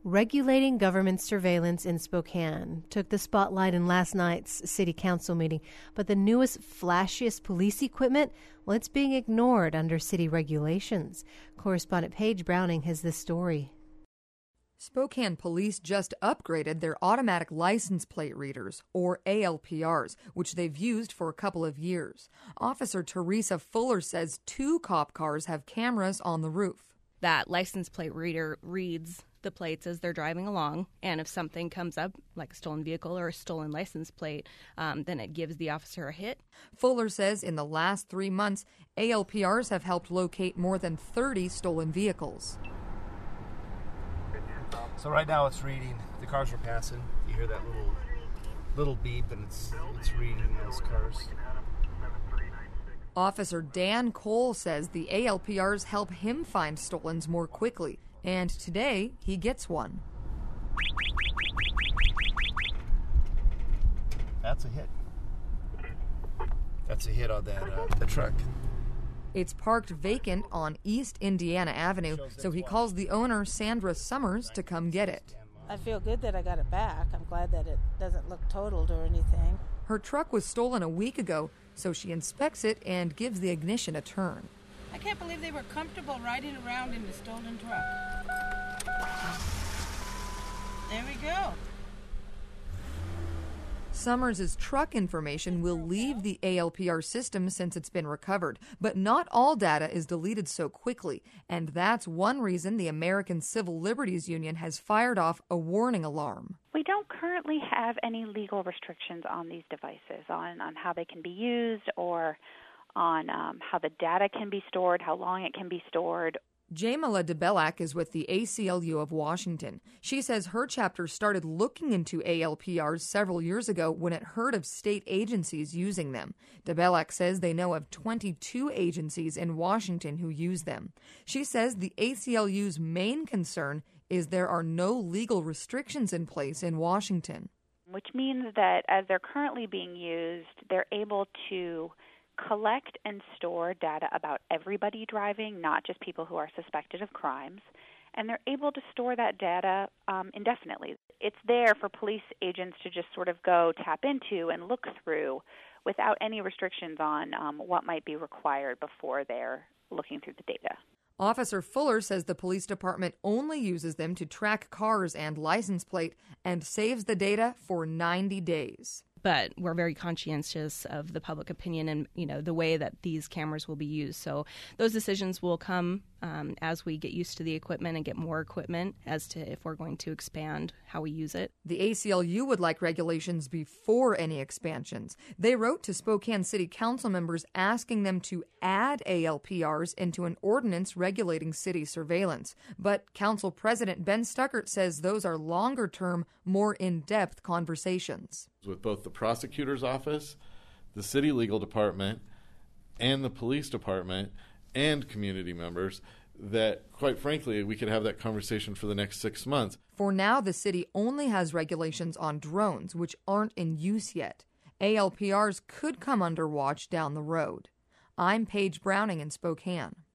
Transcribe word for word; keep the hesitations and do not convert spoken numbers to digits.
Regulating government surveillance in Spokane took the spotlight in last night's city council meeting. But the newest, flashiest police equipment, well, it's being ignored under city regulations. Correspondent Paige Browning has this story. Spokane police just upgraded their automatic license plate readers, or A L P Rs, which they've used for a couple of years. Officer Teresa Fuller says two cop cars have cameras on the roof. That license plate reader reads the plates as they're driving along, and if something comes up, like a stolen vehicle or a stolen license plate, um, then it gives the officer a hit. Fuller says in the last three months, A L P Rs have helped locate more than thirty stolen vehicles. So right now it's reading, the cars are passing, you hear that little little beep, and it's it's reading those cars. Officer Dan Cole says the A L P Rs help him find stolens more quickly, and today he gets one. That's a hit. That's a hit on that uh, the truck. It's parked vacant on East Indiana Avenue, so he calls the owner, Sandra Summers, to come get it. I feel good that I got it back. I'm glad that it doesn't look totaled or anything. Her truck was stolen a week ago, so she inspects it and gives the ignition a turn. I can't believe they were comfortable riding around in the stolen truck. There we go. Summers' truck information will leave the A L P R system since it's been recovered, but not all data is deleted so quickly, and that's one reason the American Civil Liberties Union has fired off a warning alarm. We don't currently have any legal restrictions on these devices, on, on how they can be used or on um, how the data can be stored, how long it can be stored. Jamila DeBellac is with the A C L U of Washington. She says her chapter started looking into A L P Rs several years ago when it heard of state agencies using them. DeBellac says they know of twenty-two agencies in Washington who use them. She says the A C L U's main concern is there are no legal restrictions in place in Washington. Which means that as they're currently being used, they're able to collect and store data about everybody driving, not just people who are suspected of crimes, and they're able to store that data um, indefinitely. It's there for police agents to just sort of go tap into and look through without any restrictions on um, what might be required before they're looking through the data. Officer Fuller says the police department only uses them to track cars and license plate and saves the data for ninety days. But we're very conscientious of the public opinion and, you know, the way that these cameras will be used. So those decisions will come um, as we get used to the equipment and get more equipment as to if we're going to expand how we use it. The A C L U would like regulations before any expansions. They wrote to Spokane City Council members asking them to add A L P Rs into an ordinance regulating city surveillance. But Council President Ben Stuckert says those are longer-term, more in-depth conversations. With both the prosecutor's office, the city legal department, and the police department, and community members, that, quite frankly, we could have that conversation for the next six months. For now, the city only has regulations on drones, which aren't in use yet. A L P Rs could come under watch down the road. I'm Paige Browning in Spokane.